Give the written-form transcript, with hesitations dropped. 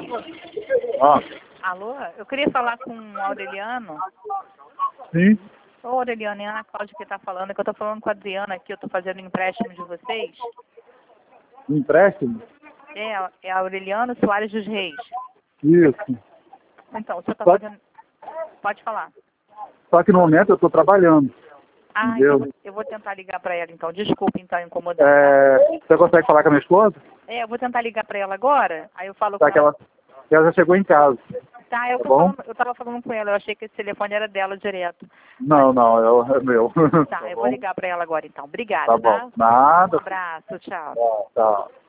Reis. Ah, Alô? Eu queria falar com o Aureliano. sim. Ô, Aureliano, é a Ana Cláudia que está falando, é que eu estou falando com a Adriana aqui, eu estou fazendo empréstimo de vocês. Empréstimo? É a Aureliano Soares dos Reis. Isso. Então, o senhor está Só- fazendo... Pode falar. Só que no momento eu estou trabalhando. Ah, Entendeu? então eu vou tentar ligar para ela, então. Desculpe, então, incomodar. Você consegue falar com a minha esposa? Eu vou tentar ligar para ela agora, aí eu falo Tá, com que ela. ela já chegou em casa. Tá, Tá bom? eu tava falando com ela, eu achei que esse telefone era dela direto. Não, não, é meu. Tá, Tá eu vou bom? ligar para ela agora, então. Obrigada, Tá tá? bom. Nada. Um abraço, tchau. Tá, tá.